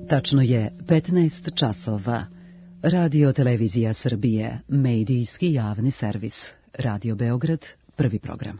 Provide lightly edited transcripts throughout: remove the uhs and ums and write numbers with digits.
Tačno je 15 časova. Radio Televizija Srbije, medijski javni servis. Radio Beograd, prvi program.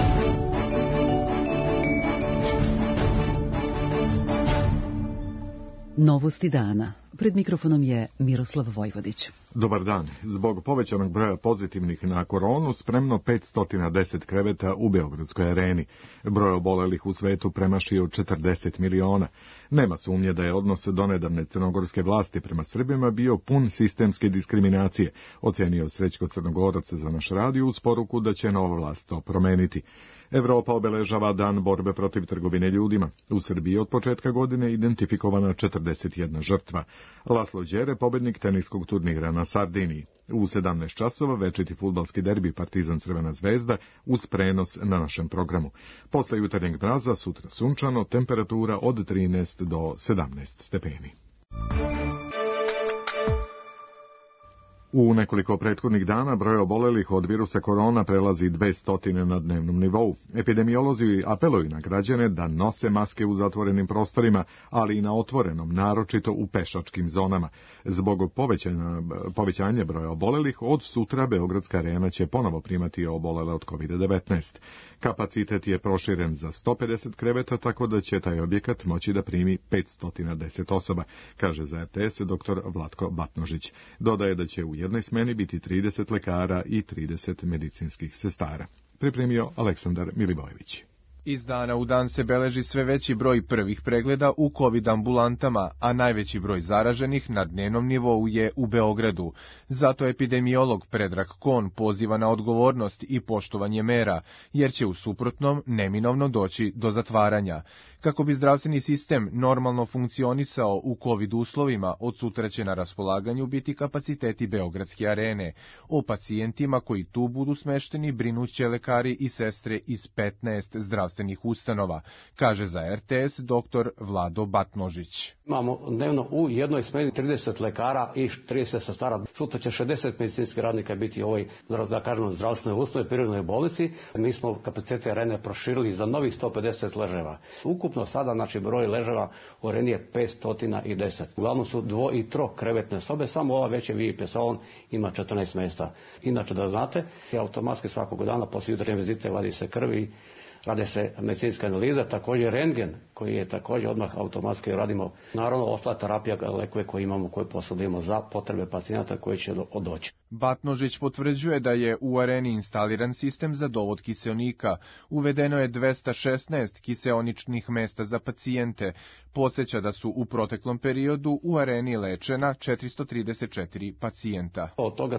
Novosti dana. Pred mikrofonom je Miroslav Vojvodić. Dobar dan. Zbog povećanog broja pozitivnih na koronu spremno 510 kreveta u Beogradskoj areni. Broj obolelih u svetu premašio 40 miliona. Nema sumnje da je odnos donedavne crnogorske vlasti prema Srbima bio pun sistemske diskriminacije, ocenio Srećko Crnogorac za naš radio uz poruku da će nova vlast to promeniti. Evropa obeležava dan borbe protiv trgovine ljudima. U Srbiji od početka godine identifikovana 41 žrtva. Laslo Đere, pobednik teniskog turnira na Sardiniji. U 17 časova večiti fudbalski derbi Partizan Crvena zvezda uz prenos na našem programu. Posle jutarnjeg mraza sutra sunčano, temperatura od 13 do 17 stepeni. U nekoliko prethodnih dana broj obolelih od virusa korona prelazi 200 na dnevnom nivou. Epidemiolozi apeluju na građane da nose maske u zatvorenim prostorima, ali i na otvorenom, naročito u pešačkim zonama. Zbog povećanja broja obolelih, od sutra Beogradska arena će ponovo primati obolele od COVID-19. Kapacitet je proširen za 150 kreveta, tako da će taj objekat moći da primi 510 osoba, kaže za RTS dr. Vlatko Batnožić. Dodaje da će u jednoj smeni biti 30 lekara i 30 medicinskih sestara. Pripremio Aleksandar Milivojević. Iz dana u dan se beleži sve veći broj prvih pregleda u COVID ambulantama, a najveći broj zaraženih na dnevnom nivou je u Beogradu. Zato epidemiolog Predrag Kon poziva na odgovornost i poštovanje mera, jer će u suprotnom neminovno doći do zatvaranja. Kako bi zdravstveni sistem normalno funkcionisao u COVID uslovima, od sutra će na raspolaganju biti kapaciteti Beogradske arene. O pacijentima koji tu budu smešteni brinuće lekari i sestre iz 15 zdravstvenih ustanova, kaže za RTS dr. Vlado Batnožić. Imamo dnevno u jednoj smeni 30 lekara i 30 sestara. Sutra će 60 medicinskih radnika biti u ovoj zdravstvenoj ustanovi, prirodnoj bolnici. Mi smo kapacitete arene proširili za novih 150 leževa. Ukupno sada, broj leževa u areni je 510. Uglavnom su dvo- i trokrevetne sobe, samo ova veća VIP salon ima 14 mjesta. Inače, da znate, automatski svakog dana poslije jutarnje vizite vadi se krvi, rade se medicinska analiza, također rentgen, koji je također odmah automatski radimo. Naravno, ostala terapija, lekove koje imamo, koje posudimo za potrebe pacijenata koji će doći. Batnožić potvrđuje da je u areni instaliran sistem za dovod kiseonika. Uvedeno je 216 kiseoničnih mesta za pacijente. Podsjeća da su u proteklom periodu u areni lečena 434 pacijenta. Od toga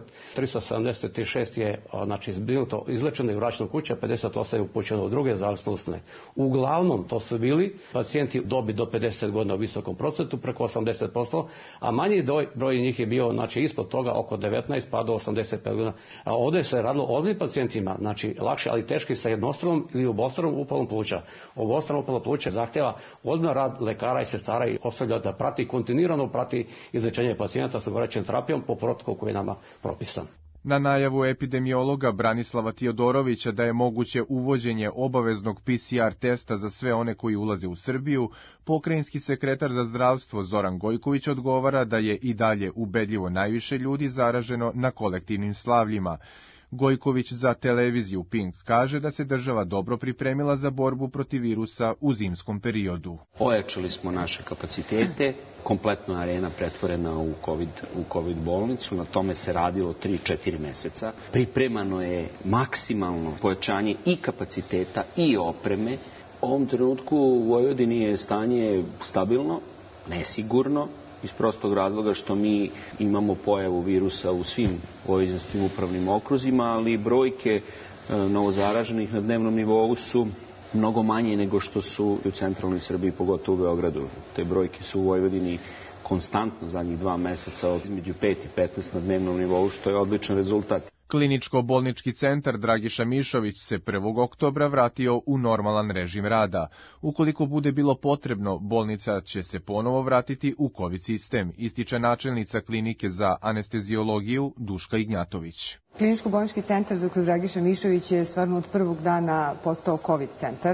376 je zbrinuto, izlečeno i vraćeno kuća, 58 je upućeno u druge zdravstvene ustanove. Uglavnom to su bili pacijenti dobi do 50 godina u visokom procentu, preko 80%, a manji broj njih je bio ispod toga oko 19 pa do 85 godina. A ovdje se radilo o ovim pacijentima, lakše, ali teški sa jednostranom ili obostranom upalom pluća. Obostrano upalo pluća zahtjeva ozbiljan rad lekara i sestara i osoblja da kontinuirano prati izlečenje pacijenta s odgovarajućom terapijom po protokolu koji je nama propisan. Na najavu epidemiologa Branislava Tiodorovića da je moguće uvođenje obaveznog PCR testa za sve one koji ulaze u Srbiju, pokrajinski sekretar za zdravstvo Zoran Gojković odgovara da je i dalje ubedljivo najviše ljudi zaraženo na kolektivnim slavljima. Gojković za televiziju Pink kaže da se država dobro pripremila za borbu protiv virusa u zimskom periodu. Ojačali smo naše kapacitete, kompletno arena pretvorena u COVID bolnicu, na tome se radilo 3-4 meseca. Pripremano je maksimalno pojačanje i kapaciteta i opreme. U ovom trenutku u Vojvodini je stanje stabilno, nesigurno, iz prostog razloga što mi imamo pojavu virusa u svim vojvođanskim upravnim okruzima, ali brojke novozaraženih na dnevnom nivou su mnogo manje nego što su u centralnoj Srbiji, pogotovo u Beogradu. Te brojke su u Vojvodini konstantno zadnjih 2 meseca između 5 i 15 na dnevnom nivou, što je odličan rezultat. Kliničko-bolnički centar Dragiša Mišović se 1. oktobra vratio u normalan režim rada. Ukoliko bude bilo potrebno, bolnica će se ponovo vratiti u COVID sistem, ističe načelnica klinike za anesteziologiju Duška Ignjatović. Kliničko-bolnički centar dr. Dragiša Mišović je stvarno od prvog dana postao COVID centar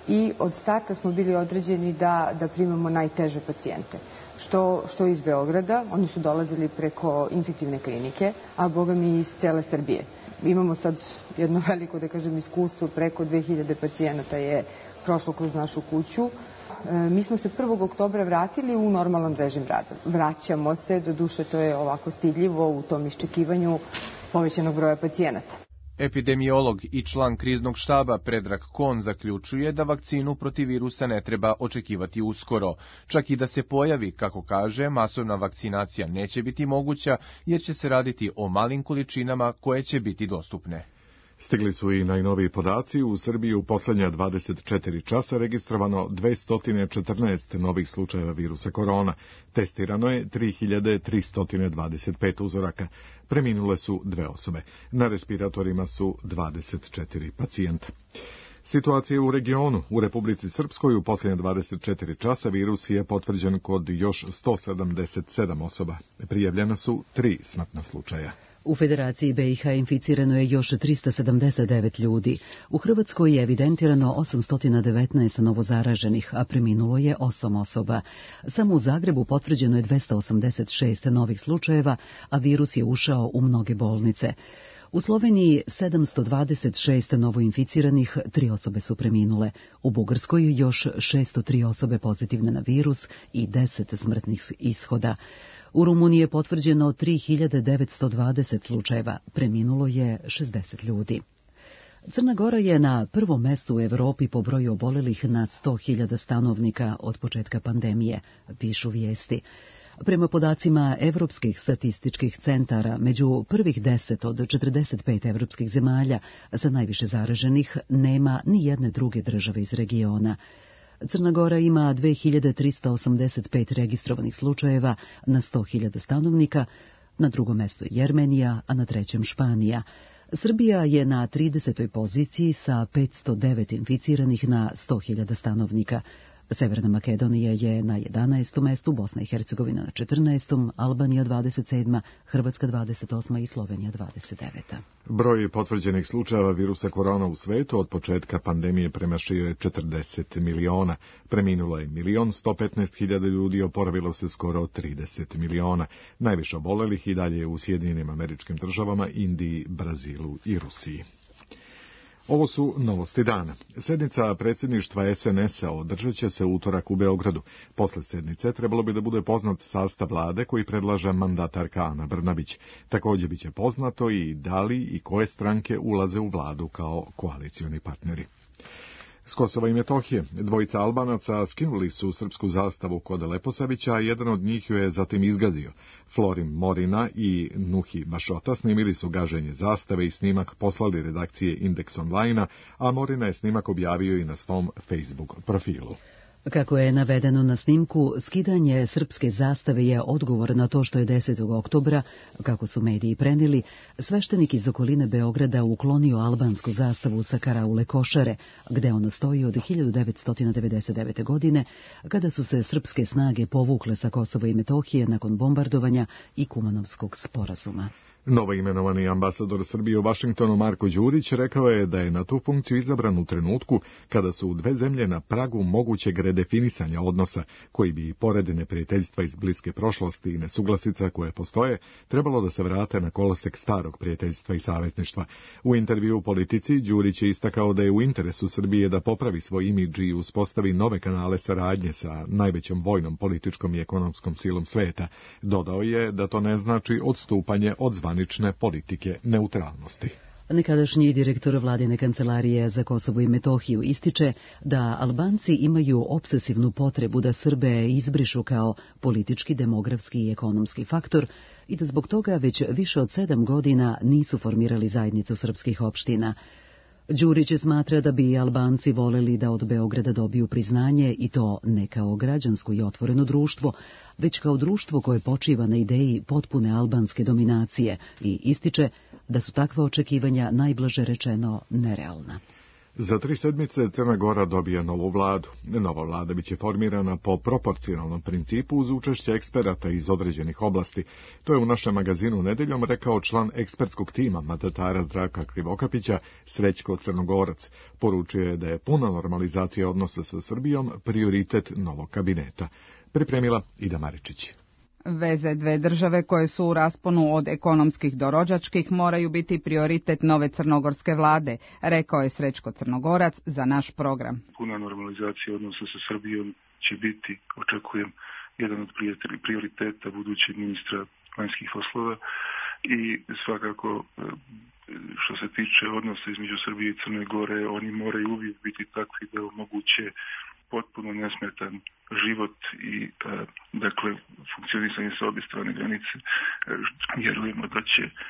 i od starta smo bili određeni da primamo najteže pacijente. Što iz Beograda, oni su dolazili preko infektivne klinike, a boga mi iz cele Srbije. Imamo sad jedno veliko, da kažem, iskustvo, preko 2000 pacijenata je prošlo kroz našu kuću. Mi smo se 1. oktobra vratili u normalan režim rada. Vraćamo se, doduše to je ovako stidljivo u tom iščekivanju povećanog broja pacijenata. Epidemiolog i član kriznog štaba Predrag Kon zaključuje da vakcinu protiv virusa ne treba očekivati uskoro. Čak i da se pojavi, kako kaže, masovna vakcinacija neće biti moguća jer će se raditi o malim količinama koje će biti dostupne. Stigli su i najnoviji podaci. U Srbiji u posljednja 24 časa registrovano 214 novih slučajeva virusa korona. Testirano je 3325 uzoraka. Preminule su 2 osobe. Na respiratorima su 24 pacijenta. Situacija u regionu. U Republici Srpskoj u posljednje 24 časa virus je potvrđen kod još 177 osoba. Prijavljena su 3 smrtna slučaja. U Federaciji BiH inficirano je još 379 ljudi. U Hrvatskoj je evidentirano 819 novozaraženih, a preminulo je 8 osoba. Samo u Zagrebu potvrđeno je 286 novih slučajeva, a virus je ušao u mnoge bolnice. U Sloveniji 726 novoinficiranih, 3 osobe su preminule. U Bugarskoj još 603 osobe pozitivne na virus i 10 smrtnih ishoda. U Rumuniji je potvrđeno 3920 slučajeva, preminulo je 60 ljudi. Crna Gora je na prvom mestu u Evropi po broju obolelih na 100.000 stanovnika od početka pandemije, pišu vijesti. Prema podacima evropskih statističkih centara, među prvih 10 od 45 evropskih zemalja za najviše zaraženih nema ni jedne druge države iz regiona. Crna Gora ima 2385 registrovanih slučajeva na 100.000 stanovnika, na drugom mestu Jermenija, a na trećem Španija. Srbija je na 30. poziciji sa 509 inficiranih na 100.000 stanovnika. Severna Makedonija je na 11. mestu, Bosna i Hercegovina na 14. Albanija 27. Hrvatska 28. i Slovenija 29. Broj potvrđenih slučajeva virusa korona u svetu od početka pandemije premašio je 40 miliona. Preminulo je 1.115.000 ljudi, oporavilo se skoro 30 miliona. Najviše obolelih i dalje u Sjedinjenim Američkim Državama, Indiji, Brazilu i Rusiji. Ovo su novosti dana. Sjednica predsjedništva SNS-a održat će se u utorak u Beogradu. Posle sjednice trebalo bi da bude poznat sastav vlade koji predlaže mandatarka Ana Brnabić. Također biće poznato i da li i koje stranke ulaze u vladu kao koalicioni partneri. S Kosova i Metohije, 2 Albanaca skinuli su srpsku zastavu kod Leposavića, a jedan od njih ju je zatim izgazio. Florim Morina i Nuhi Bašota snimili su gaženje zastave i snimak poslali redakcije Indeks Online-a, a Morina je snimak objavio i na svom Facebook profilu. Kako je navedeno na snimku, skidanje srpske zastave je odgovor na to što je 10. oktobra, kako su mediji prenijeli, sveštenik iz okoline Beograda uklonio albansku zastavu sa karaule Košare, gde ona stoji od 1999. godine, kada su se srpske snage povukle sa Kosova i Metohije nakon bombardovanja i Kumanovskog sporazuma. Novoimenovani ambasador Srbije u Vašingtonu Marko Đurić rekao je da je na tu funkciju izabran u trenutku kada su 2 zemlje na pragu mogućeg redefinisanja odnosa, koji bi i pored neprijateljstva iz bliske prošlosti i nesuglasica koje postoje, trebalo da se vrate na kolosek starog prijateljstva i savezništva. U intervju u Politici Đurić je istakao da je u interesu Srbije da popravi svoj imidž i uspostavi nove kanale saradnje sa najvećom vojnom, političkom i ekonomskom silom sveta. Dodao je da to ne znači odstupanje od zvanične politike neutralnosti. Nekadašnji direktor vladine kancelarije za Kosovo i Metohiju ističe da Albanci imaju obsesivnu potrebu da Srbe izbrišu kao politički, demografski i ekonomski faktor i da zbog toga već više od 7 godina nisu formirali zajednicu srpskih opština. Đurić smatra da bi Albanci voleli da od Beograda dobiju priznanje i to ne kao građansko i otvoreno društvo, već kao društvo koje počiva na ideji potpune albanske dominacije i ističe da su takva očekivanja najblaže rečeno nerealna. Za 3 sedmice Crna Gora dobija novu vladu. Nova vlada biće formirana po proporcionalnom principu uz učešće eksperata iz određenih oblasti. To je u našem magazinu Nedeljom rekao član ekspertskog tima mandatara Zdravka Krivokapića Srećko Crnogorac. Poručio je da je puna normalizacija odnosa sa Srbijom prioritet novog kabineta. Pripremila Ida Maričić. Veze dve države koje su u rasponu od ekonomskih do rođačkih moraju biti prioritet nove crnogorske vlade, rekao je Srećko Crnogorac za naš program. Puna normalizacija odnosa sa Srbijom će biti, očekujem, jedan od prioriteta budućeg ministra vanjskih poslova i svakako što se tiče odnosa između Srbije i Crne Gore, oni moraju uvijek biti takvi da omoguće potpuno nesmetan život i dakle funkcionisanje sa obje strane granice. Vjerujemo da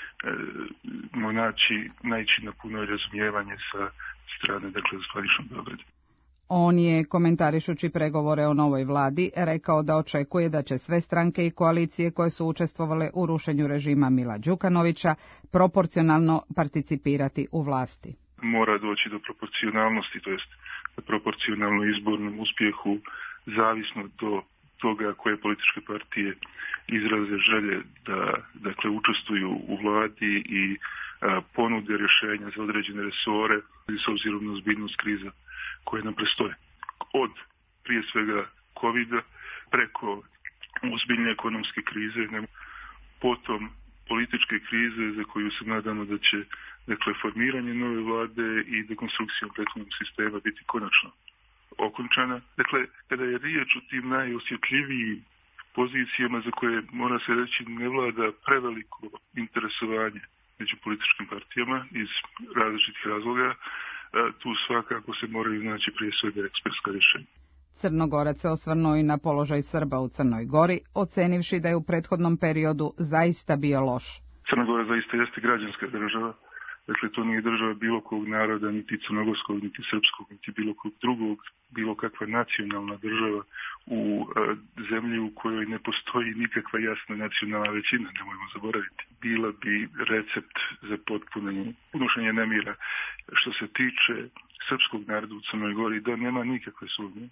ćemo naići na puno razumijevanje sa strane zvaničnog Beograda. On je, komentarišući pregovore o novoj vladi, rekao da očekuje da će sve stranke i koalicije koje su učestvovale u rušenju režima Mila Đukanovića proporcionalno participirati u vlasti. Mora doći do proporcionalnosti, to jest proporcionalno izbornom uspjehu, zavisno do toga koje političke partije izraze želje da učestvuju u vladi i ponude rješenja za određene resore s obzirom na ozbiljnost kriza koje nam prestoje. Od prije svega COVID-a preko ozbiljne ekonomske krize, potom političke krize za koju se nadamo da će formiranje nove vlade i dekonstrukcijom prethodnog sistema biti konačno okončana. Dakle, kada je riječ o tim najosjetljivijim pozicijama za koje, mora se reći, ne vlada preveliko interesovanje među političkim partijama iz različitih razloga, tu svakako se moraju naći prije svega ekspertska rješenja. Crnogorac se osvrnuo i na položaj Srba u Crnoj Gori, ocenivši da je u prethodnom periodu zaista bio loš. Crna Gora zaista jeste građanska država. Dakle, to nije država bilo kog naroda, niti crnogorskog, niti srpskog, niti bilo kog drugog, bilo kakva nacionalna država u zemlji u kojoj ne postoji nikakva jasna nacionalna većina, nemojmo zaboraviti. Bila bi recept za potpuno unošenje nemira. Što se tiče srpskog naroda u Crnoj Gori, da nema nikakve sumnje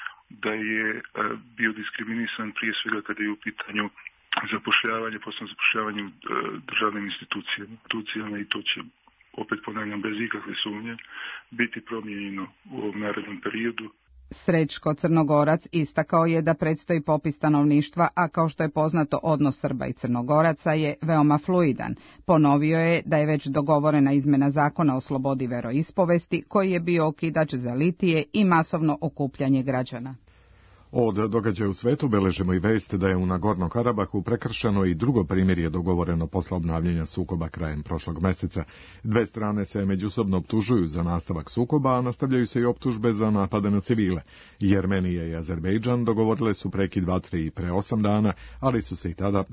da je bio diskriminisan prije svega kada je u pitanju zapošljavanje, posebno zapošljavanje u državnim institucijama i to će, opet ponavljam, bez ikakve sumnje, biti promijenjeno u ovom narednom periodu. Srećko Crnogorac istakao je da predstoji popis stanovništva, a kao što je poznato odnos Srba i Crnogoraca je veoma fluidan. Ponovio je da je već dogovorena izmjena zakona o slobodi veroispovesti koji je bio okidač za litije i masovno okupljanje građana. Od događaja u svetu beležimo i vest da je u Nagorno Karabahu prekršeno i drugo primirje dogovoreno posle obnavljanja sukoba krajem prošlog meseca. Dve strane se međusobno optužuju za nastavak sukoba, a nastavljaju se i optužbe za napade na civile. Jermenija i Azerbejdžan dogovorile su prekid vatre i pre 8 dana, ali su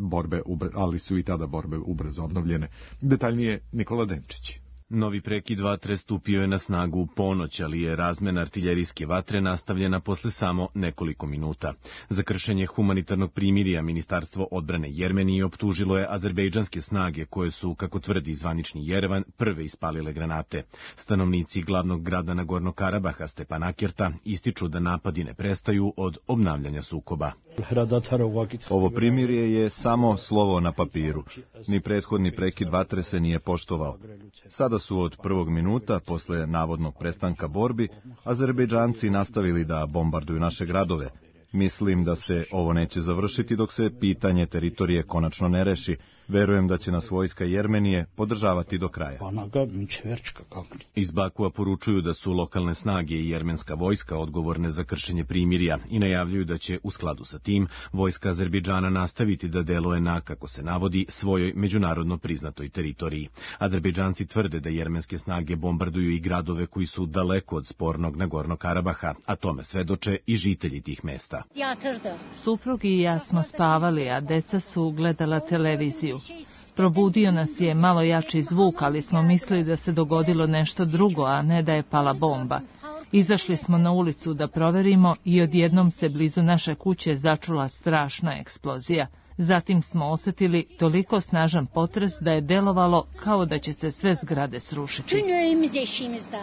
i tada borbe ubrzo obnovljene. Detaljnije Nikola Denčić. Novi prekid vatre stupio je na snagu u ponoć, ali je razmena artiljerijske vatre nastavljena posle samo nekoliko minuta. Za kršenje humanitarnog primirja Ministarstvo odbrane Jermenije optužilo je azerbejdžanske snage koje su, kako tvrdi zvanični Jerevan, prve ispalile granate. Stanovnici glavnog grada Nagorno Karabaha Stepanakerta ističu da napadi ne prestaju od obnavljanja sukoba. Ovo primirje je samo slovo na papiru. Ni prethodni prekid vatre se nije poštovao. Sada su od prvog minuta, posle navodnog prestanka borbi, Azerbejdžanci nastavili da bombarduju naše gradove. Mislim da se ovo neće završiti dok se pitanje teritorije konačno ne reši. Verujem da će nas vojska Jermenije podržavati do kraja. Iz Bakua poručuju da su lokalne snage i jermenska vojska odgovorne za kršenje primirja i najavljuju da će, u skladu sa tim, vojska Azerbejdžana nastaviti da deluje na, kako se navodi, svojoj međunarodno priznatoj teritoriji. Azerbejdžanci tvrde da jermenske snage bombarduju i gradove koji su daleko od spornog Nagorno Karabaha, a tome svedoče i žitelji tih mesta. Suprug i ja smo spavali, a deca su gledala televiziju. Probudio nas je malo jači zvuk, ali smo mislili da se dogodilo nešto drugo, a ne da je pala bomba. Izašli smo na ulicu da proverimo i odjednom se blizu naše kuće začula strašna eksplozija. Zatim smo osjetili toliko snažan potres da je delovalo kao da će se sve zgrade srušiti.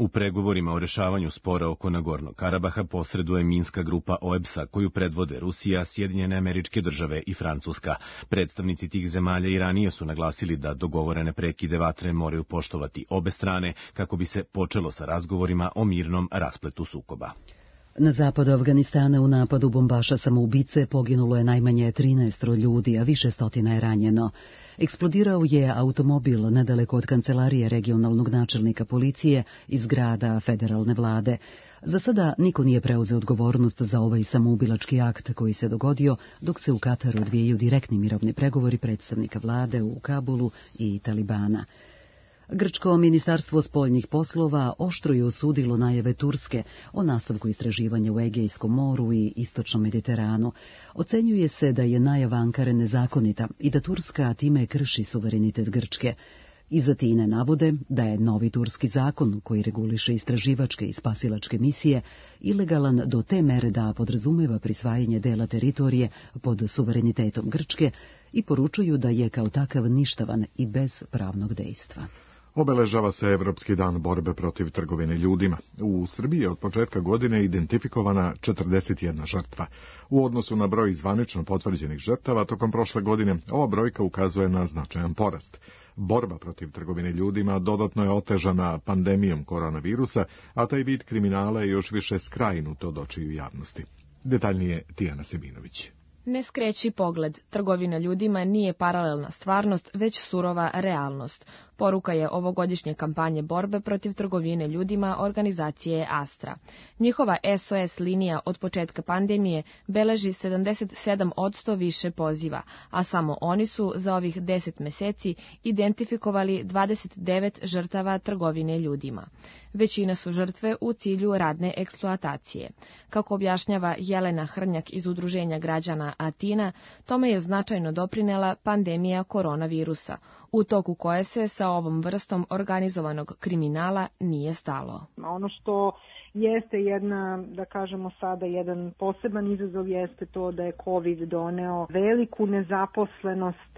U pregovorima o rešavanju spora oko Nagornog Karabaha posreduje Minska grupa OEBS-a koju predvode Rusija, Sjedinjene Američke Države i Francuska. Predstavnici tih zemalja i ranije su naglasili da dogovorene prekide vatre moraju poštovati obe strane kako bi se počelo sa razgovorima o mirnom raspletu sukoba. Na zapadu Afganistana u napadu bombaša samoubice poginulo je najmanje 13 ljudi, a više stotina je ranjeno. Eksplodirao je automobil nedaleko od kancelarije regionalnog načelnika policije iz grada federalne vlade. Za sada niko nije preuzeo odgovornost za ovaj samoubilački akt koji se dogodio dok se u Kataru odvijaju direktni mirovni pregovori predstavnika vlade u Kabulu i Talibana. Grčko ministarstvo spoljnih poslova oštro je osudilo najave Turske o nastavku istraživanja u Egejskom moru i Istočnom Mediteranu. Ocenjuje se da je najava Ankare nezakonita i da Turska time krši suverenitet Grčke. Iz Atine navode da je novi turski zakon koji reguliše istraživačke i spasilačke misije ilegalan do te mere da podrazumeva prisvajanje dela teritorije pod suverenitetom Grčke i poručuju da je kao takav ništavan i bez pravnog dejstva. Obeležava se Evropski dan borbe protiv trgovine ljudima. U Srbiji je od početka godine identifikovana 41 žrtva. U odnosu na broj zvanično potvrđenih žrtava tokom prošle godine, ova brojka ukazuje na značajan porast. Borba protiv trgovine ljudima dodatno je otežana pandemijom koronavirusa, a taj vid kriminala je još više skrajnut od očiju javnosti. Detaljnije Tijana Sebinović. Ne skreći pogled, trgovina ljudima nije paralelna stvarnost, već surova realnost. Poruka je ovogodišnje kampanje borbe protiv trgovine ljudima organizacije Astra. Njihova SOS linija od početka pandemije beleži 77% više poziva, a samo oni su za ovih 10 meseci identifikovali 29 žrtava trgovine ljudima. Većina su žrtve u cilju radne eksploatacije. Kako objašnjava Jelena Hrnjak iz Udruženja građana Atina, tome je značajno doprinela pandemija koronavirusa, u toku koje se sa ovom vrstom organizovanog kriminala nije stalo. Ono što jeste jedna, da kažemo sada, jedan poseban izazov jeste to da je COVID doneo veliku nezaposlenost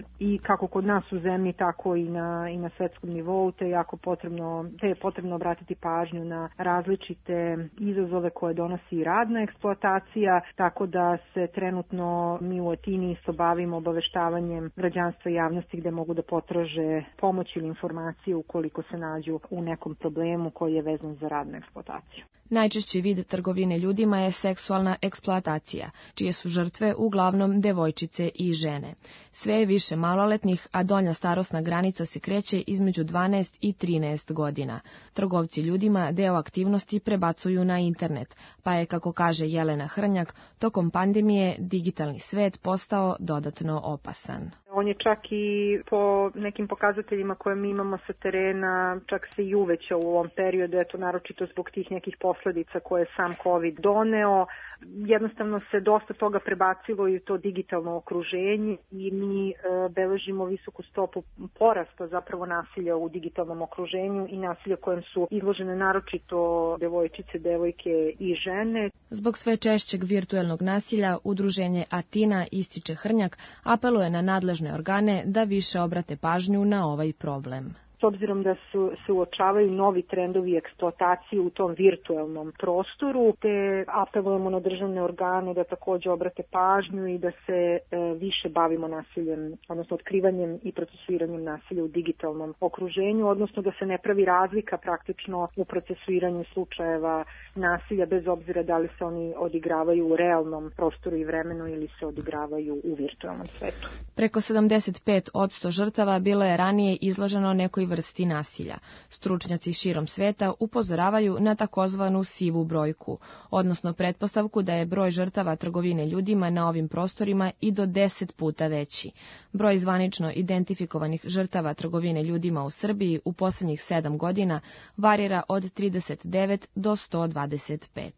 i kako kod nas u zemlji, tako i na svetskom nivou, te je potrebno obratiti pažnju na različite izazove koje donosi radna eksploatacija, tako da se trenutno mi u Atini isto bavimo obaveštavanjem građanstva i javnosti gde mogu da potraže pomoć ili informacije ukoliko se nađu u nekom problemu koji je vezan za radnu eksploataciju. Najčešći vid trgovine ljudima je seksualna eksploatacija, čije su žrtve uglavnom devojčice i žene. Sve je više maloletnih, a donja starosna granica se kreće između 12 i 13 godina. Trgovci ljudima deo aktivnosti prebacuju na internet, pa je, kako kaže Jelena Hrnjak, tokom pandemije digitalni svet postao dodatno opasan. On je čak i po nekim pokazateljima koje mi imamo sa terena, čak se i uvećao u ovom periodu, eto naročito zbog tih nekih posledica koje je sam COVID doneo. Jednostavno se dosta toga prebacilo i to digitalno okruženje i mi beležimo visoku stopu porasta zapravo nasilja u digitalnom okruženju i nasilja kojem su izložene naročito devojčice, devojke i žene. Zbog sve češćeg virtuelnog nasilja, Udruženje Atina, ističe Hrnjak, apeluje na nadležne organe da više obrate pažnju na ovaj problem. S obzirom da se uočavaju novi trendovi eksploatacije u tom virtuelnom prostoru, te apelujemo na državne organe da također obrate pažnju i da se više bavimo nasiljem, odnosno otkrivanjem i procesuiranjem nasilja u digitalnom okruženju, odnosno da se ne pravi razlika praktično u procesuiranju slučajeva nasilja, bez obzira da li se oni odigravaju u realnom prostoru i vremenu ili se odigravaju u virtualnom svetu. Preko 75% žrtava bilo je ranije izloženo nekoj vrsti nasilja. Stručnjaci širom sveta upozoravaju na takozvanu sivu brojku, odnosno pretpostavku da je broj žrtava trgovine ljudima na ovim prostorima i do 10 puta veći. Broj zvanično identifikovanih žrtava trgovine ljudima u Srbiji u posljednjih 7 godina varira od 39 do 125.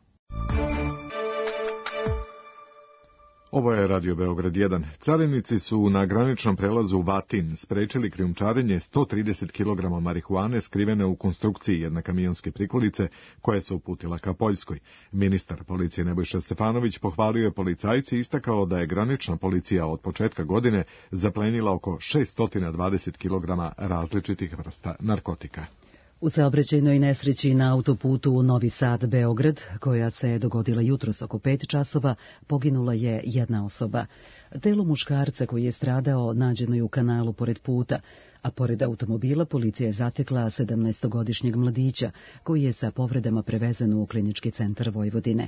Ovo je Radio Beograd 1. Carinici su na graničnom prelazu Vatin sprečili krijumčarenje 130 kg marihuane skrivene u konstrukciji jedne kamionske prikolice koja se uputila ka Poljskoj. Ministar policije Nebojša Stefanović pohvalio je policajci i istakao da je granična policija od početka godine zaplenila oko 620 kg različitih vrsta narkotika. U saobraćajnoj nesreći na autoputu Novi Sad-Beograd, koja se dogodila jutros oko 5 časova, poginula je jedna osoba. Telo muškarca koji je stradao nađeno je u kanalu pored puta, a pored automobila policija je zatekla 17-godišnjeg mladića, koji je sa povredama prevezen u Klinički centar Vojvodine.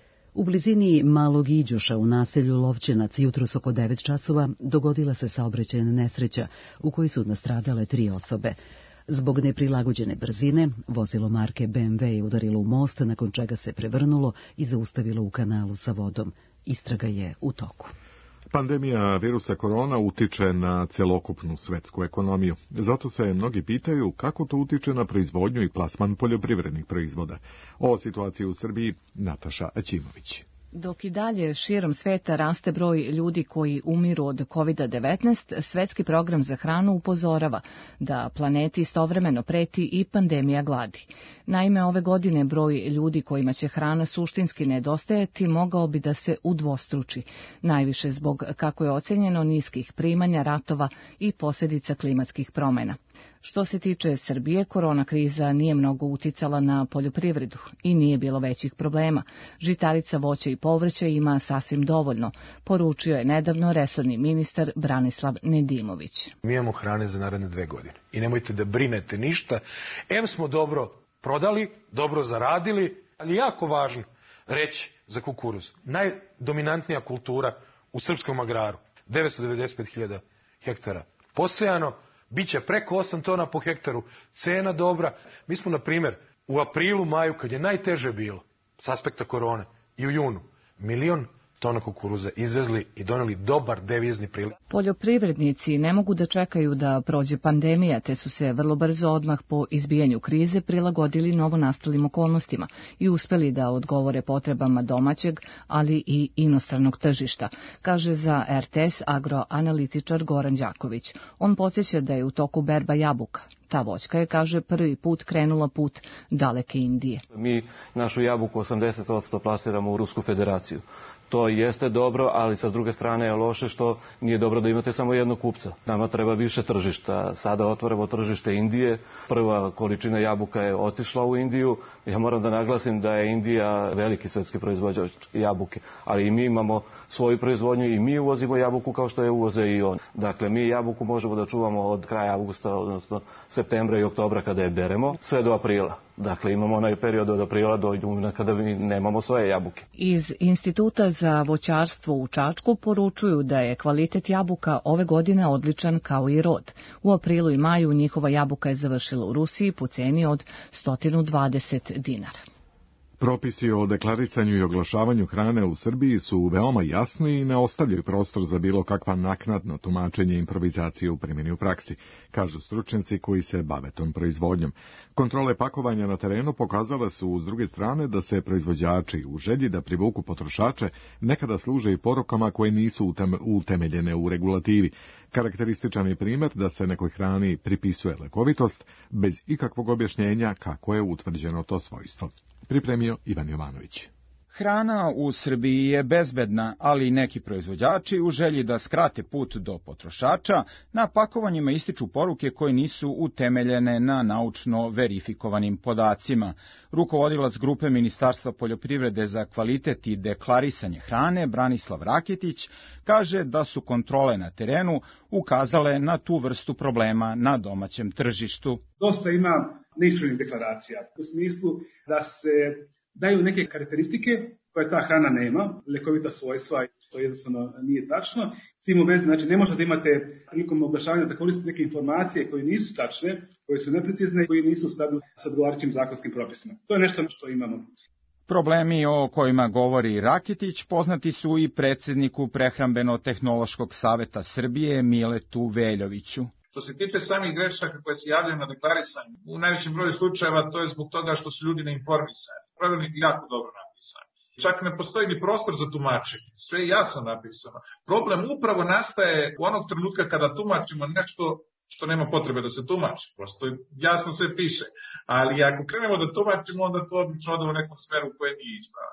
U blizini Malog Iđoša u naselju Lovćenac jutros oko 9 časova dogodila se saobraćajna nesreća u kojoj su nastradale 3 osobe. Zbog neprilagođene brzine, vozilo marke BMW je udarilo u most, nakon čega se prevrnulo i zaustavilo u kanalu sa vodom. Istraga je u toku. Pandemija virusa korona utiče na celokupnu svetsku ekonomiju. Zato se mnogi pitaju kako to utiče na proizvodnju i plasman poljoprivrednih proizvoda. O situaciji u Srbiji Nataša Aćimović. Dok i dalje širom sveta raste broj ljudi koji umiru od COVID-19, Svetski program za hranu upozorava da planeti istovremeno preti i pandemija gladi. Naime, ove godine broj ljudi kojima će hrana suštinski nedostajati mogao bi da se udvostruči, najviše zbog, kako je ocenjeno, niskih primanja, ratova i posljedica klimatskih promjena. Što se tiče Srbije, korona kriza nije mnogo uticala na poljoprivredu i nije bilo većih problema. Žitarica, voća i povrća ima sasvim dovoljno, poručio je nedavno resorni ministar Branislav Nedimović. Mi imamo hrane za naredne 2 godine i nemojte da brinete ništa. Em smo dobro prodali, dobro zaradili, ali jako važno reći za kukuruz. Najdominantnija kultura u srpskom agraru, 995.000 hektara posejano, biće preko 8 tona po hektaru, cena dobra. Mi smo, na primjer, u aprilu, maju, kad je najteže bilo, s aspekta korone, i u junu, 1 milion tona kukuruza izvezli i doneli dobar devizni priliv. Poljoprivrednici ne mogu da čekaju da prođe pandemija, te su se vrlo brzo odmah po izbijanju krize prilagodili novonastalim okolnostima i uspeli da odgovore potrebama domaćeg, ali i inostranog tržišta, kaže za RTS agroanalitičar Goran Đaković. On podsjeća da je u toku berba jabuka. Ta voćka je, kaže, prvi put krenula put daleke Indije. Mi našu jabuku 80% plasiramo u Rusku federaciju. To jeste dobro, ali sa druge strane je loše što nije dobro da imate samo jednog kupca. Nama treba više tržišta. Sada otvorimo tržište Indije. Prva količina jabuka je otišla u Indiju. Ja moram da naglasim da je Indija veliki svetski proizvođač jabuke, ali i mi imamo svoju proizvodnju i mi uvozimo jabuku kao što je uvoze i on. Dakle, mi jabuku možemo da čuvamo od kraja avgusta, odnosno septembra i oktobra kada je beremo, sve do aprila. Dakle, imamo onaj period od aprila do juna kada mi nemamo svoje jabuke. Iz Instituta za voćarstvo u Čačku poručuju da je kvalitet jabuka ove godine odličan kao i rod. U aprilu i maju njihova jabuka je završila u Rusiji po ceni od 120 dinara. Propisi o deklarisanju i oglašavanju hrane u Srbiji su veoma jasni i ne ostavljaju prostor za bilo kakva naknadno tumačenje i improvizacije u primjeni u praksi, kažu stručnjaci koji se bave tom proizvodnjom. Kontrole pakovanja na terenu pokazale su, s druge strane, da se proizvođači u želji da privuku potrošače nekada služe i porukama koje nisu utemeljene u regulativi. Karakterističan je primjer da se nekoj hrani pripisuje lekovitost bez ikakvog objašnjenja kako je utvrđeno to svojstvo. Pripremio Ivan Jovanović. Hrana u Srbiji je bezbedna, ali neki proizvođači u želji da skrate put do potrošača na pakovanjima ističu poruke koje nisu utemeljene na naučno verifikovanim podacima. Rukovodilac grupe Ministarstva poljoprivrede za kvalitet i deklarisanje hrane, Branislav Raketić, kaže da su kontrole na terenu ukazale na tu vrstu problema na domaćem tržištu. Dosta ima neispravnih deklaracija, u smislu da se daju neke karakteristike koje ta hrana nema, lekovita svojstva, što jednostavno nije tačno. S tim u vezi, znači, ne možete da imate prilikom oglašavanja da koristite neke informacije koje nisu tačne, koje su neprecizne i koje nisu u skladu sa odgovarajućim zakonskim propisima. To je nešto što imamo. Problemi o kojima govori Raketić poznati su i predsjedniku Prehrambeno-tehnološkog saveta Srbije Miletu Veljoviću. Što se tiče samih grešaka koje se javljaju na deklarisanju, u najvećem broju slučajeva to je zbog toga što su ljudi neinformisani. Pravilnik je jako dobro napisan. Čak ne postoji ni prostor za tumačenje. Sve je jasno napisano. Problem upravo nastaje u onog trenutka kada tumačimo nešto što nema potrebe da se tumači. Prosto jasno sve piše. Ali ako krenemo da tumačimo, onda to obično ode u nekom smeru koje nije ispravan.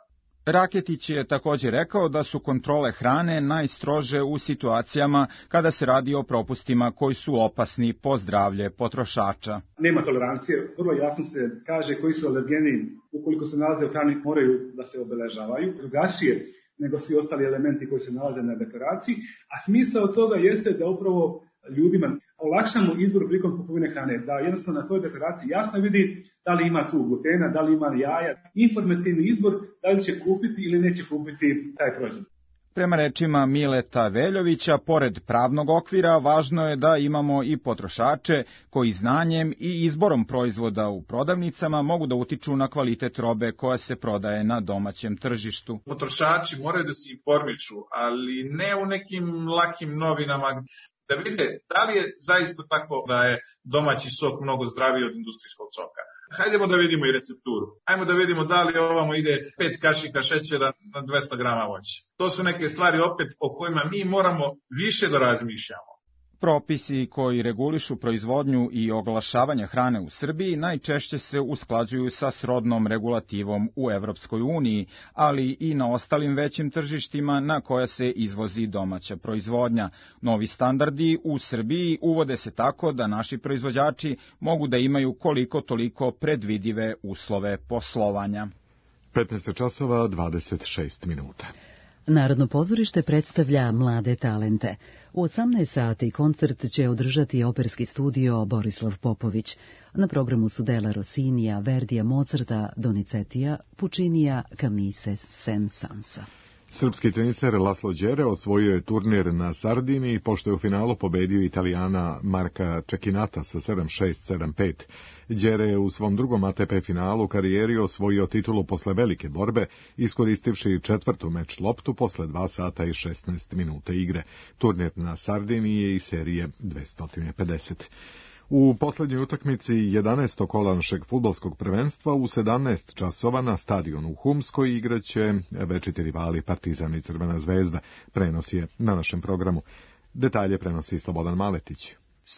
Raketić je također rekao da su kontrole hrane najstrože u situacijama kada se radi o propustima koji su opasni po zdravlje potrošača. Nema tolerancije, vrlo jasno se kaže koji su alergeni ukoliko se nalaze u hrani moraju da se obeležavaju, drugačije nego svi ostali elementi koji se nalaze na deklaraciji, a smisao toga jeste da upravo ljudima olakšamo izbor prilikom kupovine hrane, da jednostavno na toj deklaraciji jasno vidi da li ima tu glutena, da li ima jaja, informativni izbor da li će kupiti ili neće kupiti taj proizvod. Prema rečima Mileta Veljovića, pored pravnog okvira, važno je da imamo i potrošače koji znanjem i izborom proizvoda u prodavnicama mogu da utiču na kvalitet robe koja se prodaje na domaćem tržištu. Potrošači moraju da se informišu, ali ne u nekim lakim novinama, da vide da li je zaista tako da je domaći sok mnogo zdraviji od industrijskog soka. Hajdemo da vidimo i recepturu. Hajmo da vidimo da li ovamo ide 5 kašika šećera na 200 grama voća. To su neke stvari opet o kojima mi moramo više da razmišljamo. Propisi koji regulišu proizvodnju i oglašavanje hrane u Srbiji najčešće se usklađuju sa srodnom regulativom u Evropskoj uniji, ali i na ostalim većim tržištima na koja se izvozi domaća proizvodnja. Novi standardi u Srbiji uvode se tako da naši proizvođači mogu da imaju koliko toliko predvidive uslove poslovanja. 15 časova 26 minuta. Narodno pozorište predstavlja mlade talente. U 18 sati koncert će održati operski studio Borislav Popović. Na programu su dela Rossinija, Verdija, Mozarta, Donizetija, Puccinija, Camise, Saint-Sansa. Srpski teniser Laslo Đere osvojio je turnir na Sardiniji, pošto je u finalu pobedio Italijana Marka Čekinata sa 7-6, 7-5. Đere je u svom drugom ATP finalu karijeri osvojio titulu posle velike borbe, iskoristivši četvrtu meč loptu posle 2 sata i 16 minuta igre. Turnir na Sardiniji je iz serije 250. U posljednjoj utakmici 11. kola našeg fudbalskog prvenstva u 17 časova na stadionu u Humskoj igraće večiti rivali Partizan i Crvena zvezda. Prenos je na našem programu. Detalje prenosi Slobodan Maletić.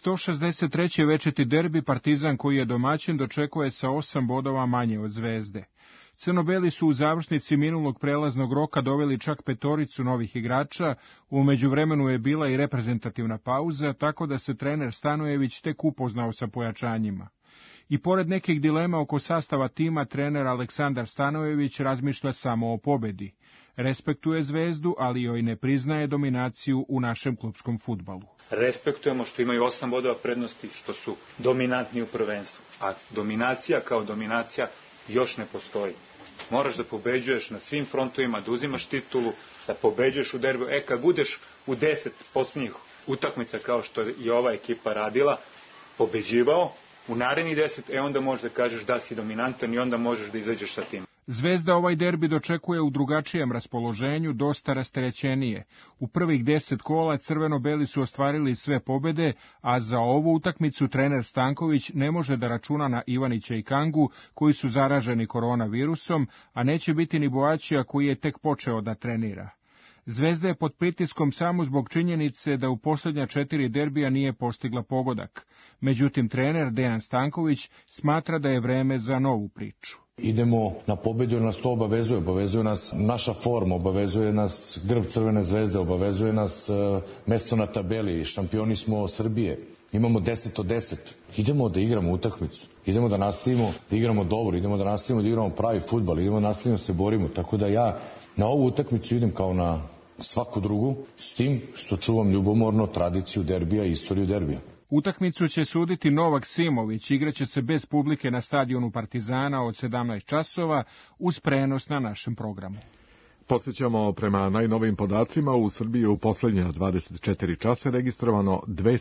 163. večiti derbi Partizan koji je domaćin dočekuje sa 8 bodova manje od Zvezde. Crnobeli su u završnici minulog prelaznog roka doveli čak 5 novih igrača, u međuvremenu je bila i reprezentativna pauza, tako da se trener Stanojević tek upoznao sa pojačanjima. I pored nekih dilema oko sastava tima, trener Aleksandar Stanojević razmišlja samo o pobedi. Respektuje Zvezdu, ali joj ne priznaje dominaciju u našem klupskom fudbalu. Respektujemo što imaju 8 bodova prednosti, što su dominantni u prvenstvu, a dominacija kao dominacija još ne postoji. Moraš da pobeđuješ na svim frontovima, da uzimaš titulu, da pobeđuješ u derbiju. Kad budeš u 10 posljednjih utakmica kao što je ova ekipa radila, pobeđivao, u narednih 10, onda možeš da kažeš da si dominantan i onda možeš da izađeš sa tim. Zvezda ovaj derbi dočekuje u drugačijem raspoloženju, dosta rasterećenije. U prvih 10 kola crveno-beli su ostvarili sve pobede, a za ovu utakmicu trener Stanković ne može da računa na Ivanića i Kangu, koji su zaraženi koronavirusom, a neće biti ni Boačija koji je tek počeo da trenira. Zvezda je pod pritiskom samo zbog činjenice da u posljednja 4 derbija nije postigla pogodak. Međutim, trener Dejan Stanković smatra da je vreme za novu priču. Idemo na pobedu jer nas to obavezuje nas naša forma, obavezuje nas grb Crvene zvezde, obavezuje nas mesto na tabeli, šampioni smo Srbije, imamo 10 od 10. Idemo da igramo utakmicu, idemo da nastavimo da igramo dobro, idemo da nastavimo da igramo pravi fudbal, idemo da nastavimo da se borimo, tako da ja na ovu utakmicu idem kao na svaku drugu, s tim što čuvam ljubomorno tradiciju derbija i istoriju derbija. Utakmicu će suditi Novak Simović, igraće se bez publike na stadionu Partizana od 17 časova uz prenos na našem programu. Podsjećamo, prema najnovijim podacima, u Srbiji u posljednja 24 časa registrovano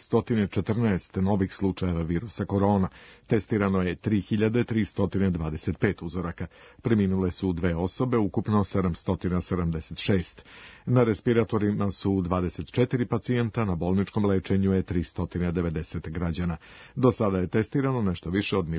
214 novih slučajeva virusa korona. Testirano je 3325 uzoraka. Preminule su 2 osobe, ukupno 776. Na respiratorima su 24 pacijenta, na bolničkom lečenju je 390 građana. Do sada je testirano nešto više od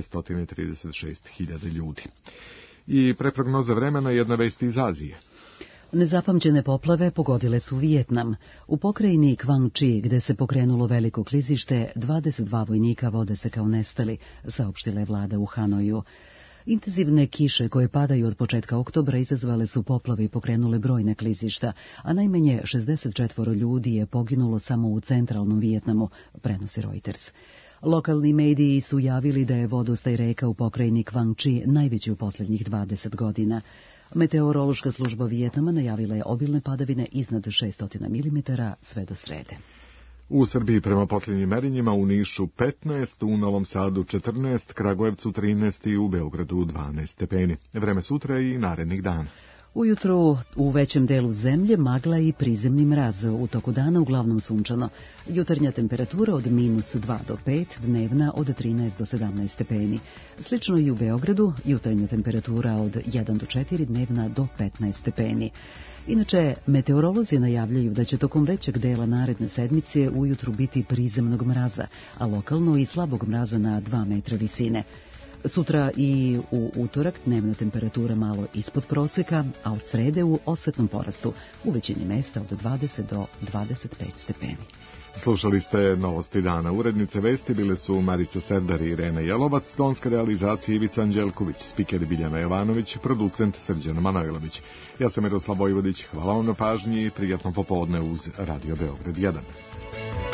1.236.000 ljudi. I pre prognoze vremena jedna vest iz Azije. Nezapamćene poplave pogodile su Vijetnam. U pokrajini Quang Tri, gde se pokrenulo veliko klizište, 22 vojnika vode se kao nestali, saopštila je vlada u Hanoju. Intenzivne kiše koje padaju od početka oktobra izazvale su poplave i pokrenule brojne klizišta, a najmanje 64 ljudi je poginulo samo u centralnom Vijetnamu, prenosi Reuters. Lokalni mediji su javili da je vodostaj reka u pokrajini Quang Tri najveći u posljednjih 20 godina. Meteorološka služba Vijetnama najavila je obilne padavine iznad 600 mm sve do srede. U Srbiji prema posljednjim merenjima u Nišu 15, u Novom Sadu 14, Kragujevcu 13 i u Beogradu 12 stepeni. Vreme sutra i narednih dana. Ujutru u većem delu zemlje magla i prizemni mraz, u toku dana uglavnom sunčano. Jutarnja temperatura od -2 do 5, dnevna od 13 do 17 stepeni. Slično i u Beogradu, jutarnja temperatura od 1 do 4, dnevna do 15 stepeni. Inače, meteorolozi najavljaju da će tokom većeg dela naredne sedmice ujutru biti prizemnog mraza, a lokalno i slabog mraza na 2 metra visine. Sutra i u utorak dnevna temperatura malo ispod proseka, a od srede u osetnom porastu, u većini mesta od 20 do 25 stepeni. Slušali ste Novosti dana. Urednice vesti bile su Marica Serdar i Irena Jelovac, tonska realizacija Ivica Anđelković, spiker Biljana Jovanović, producent Srđan Manojlović. Ja sam Miroslav Vojvodić, hvala vam na pažnji i prijatno popodne uz Radio Beograd 1.